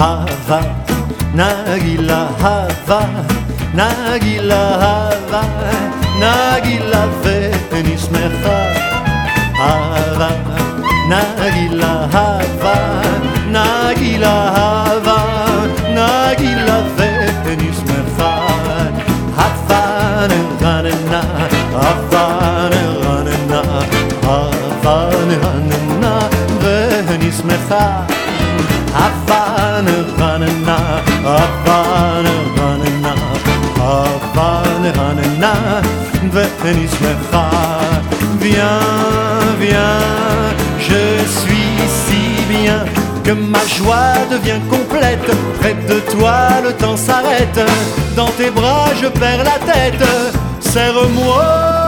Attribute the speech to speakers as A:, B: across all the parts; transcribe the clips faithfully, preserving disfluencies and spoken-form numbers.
A: Hava, Nagila, Hava, Nagila, Hava, Nagila, Venis Mecha. Hava, Nagila, Hava, Nagila, Hava, Nagila, Venis Mecha. Hava, Neranena, Hava, Neranena, Hava, Neranena, Venis Mecha. Havana, Ranana, Havana, Ranana, Havana, Ranana, Venis Mecha. Viens, viens, je suis si bien que ma joie devient complète. Près de toi, le temps s'arrête. Dans tes bras, je perds la tête. Serre-moi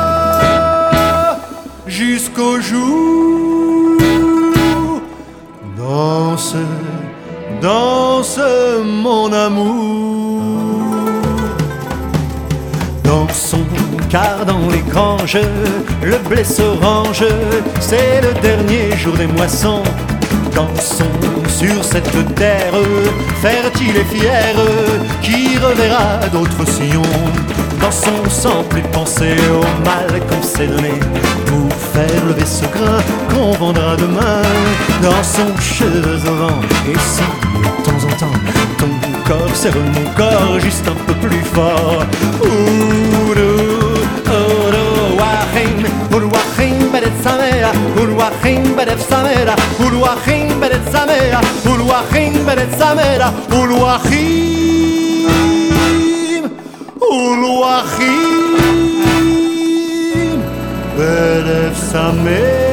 A: jusqu'au jour. Danse, danse mon amour. Dansons car dans les granges le blé s'orange. C'est le dernier jour des moissons. Dansons sur cette terre fertile et fière qui reverra d'autres sillons. Dansons sans plus penser au mal qu'on s'est donné pour faire lever ce grain qu'on vendra demain. Dansons cheveux au vent. Et si de temps en temps ton corps serre mon corps juste un peu plus fort. Oudou, oudou, wahim, oudou wahim, bedet samea, oudou wahim, bedet samea, oudou wahim, bedet samea, oudou wahim, bedet samea, oudou wahim, oudou wahim, bedet samea.